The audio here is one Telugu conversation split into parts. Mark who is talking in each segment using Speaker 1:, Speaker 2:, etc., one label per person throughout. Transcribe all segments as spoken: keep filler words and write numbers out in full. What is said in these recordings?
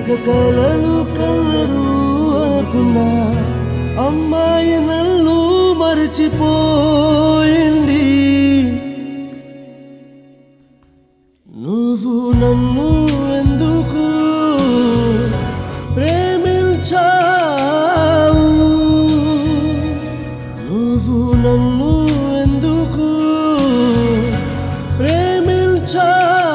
Speaker 1: కనక కలలు కలరు అనుకున్నా అమ్మాయి నన్ను మరిచిపోయింది. నువ్వు నన్ను ఎందుకు ప్రేమించావు, నువ్వు నన్ను ఎందుకు ప్రేమించావు.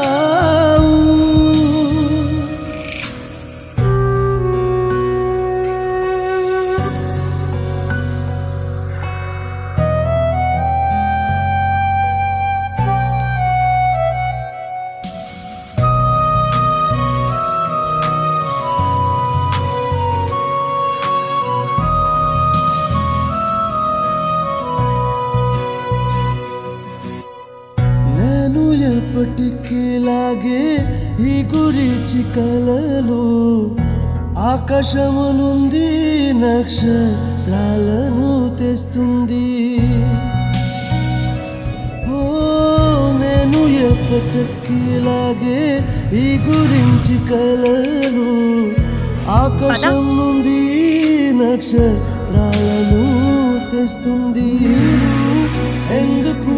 Speaker 1: ఎప్పటికీలాగే ఈ గురించి కలలు ఆకాశము నుండి నక్షత్రాలను తెస్తుంది. ఓ నేను ఎప్పటికీలాగే ఈ గురించి కలలు ఆకాశం నుండి నక్షత్రాలను తెస్తుంది. ఎందుకు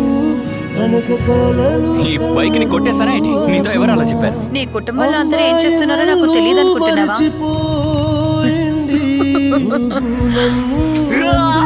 Speaker 2: ఈ బైక్ ని కొట్టేసారా ఏంటి? నీతో ఎవరు అలా చెప్పారు?
Speaker 3: నీ కుటుంబంలో అందరూ ఏం చేస్తున్నారో నాకు తెలియదు అనుకుంటున్నావా?